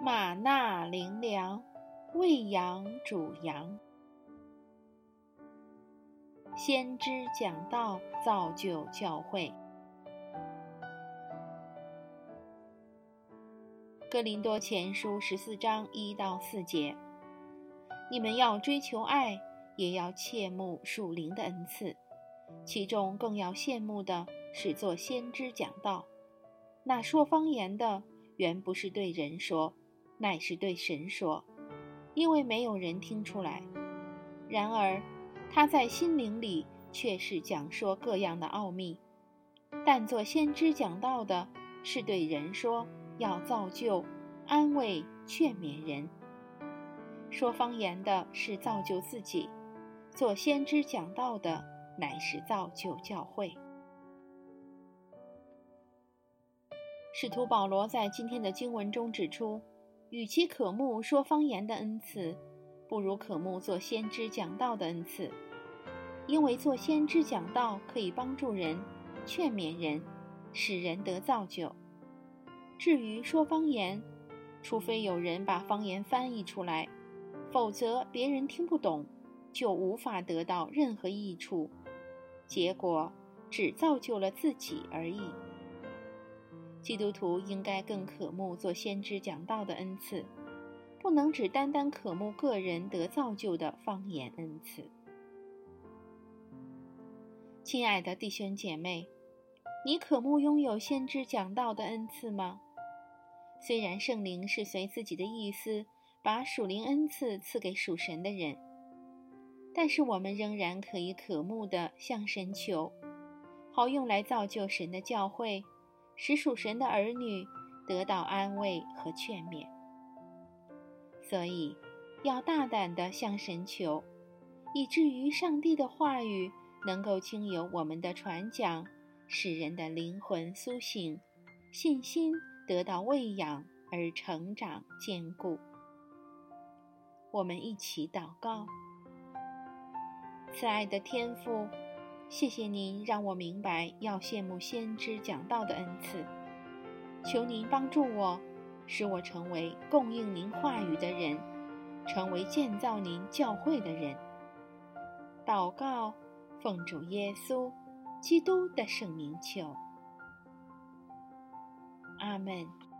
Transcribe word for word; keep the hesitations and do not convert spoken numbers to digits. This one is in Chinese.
玛纳灵粮，喂养主羊。先知讲道，造就教会。哥林多前书十四章一到四节，你们要追求爱，也要切慕属灵的恩赐，其中更要羡慕的是做先知讲道。那说方言的，原不是对人说，乃是对神说，因为没有人听出来。然而他在心灵里却是讲说各样的奥秘。但做先知讲道的，是对人说，要造就、安慰、劝勉人。说方言的是造就自己，做先知讲道的乃是造就教会。使徒保罗在今天的经文中指出，与其渴慕说方言的恩赐，不如渴慕做先知讲道的恩赐，因为做先知讲道可以帮助人、劝勉人，使人得造就。至于说方言，除非有人把方言翻译出来，否则别人听不懂，就无法得到任何益处，结果只造就了自己而已。基督徒应该更渴慕做先知讲道的恩赐，不能只单单渴慕个人得造就的方言恩赐。亲爱的弟兄姐妹，你渴慕拥有先知讲道的恩赐吗？虽然圣灵是随自己的意思把属灵恩赐赐给属神的人，但是我们仍然可以渴慕地向神求，好用来造就神的教会，使属神的儿女得到安慰和劝勉。所以要大胆地向神求，以至于上帝的话语能够经由我们的传讲，使人的灵魂苏醒，信心得到喂养而成长坚固。我们一起祷告。慈爱的天父，谢谢您让我明白要羡慕先知讲道的恩赐，求您帮助我，使我成为供应您话语的人，成为建造您教会的人。祷告，奉主耶稣基督的圣名求，阿们。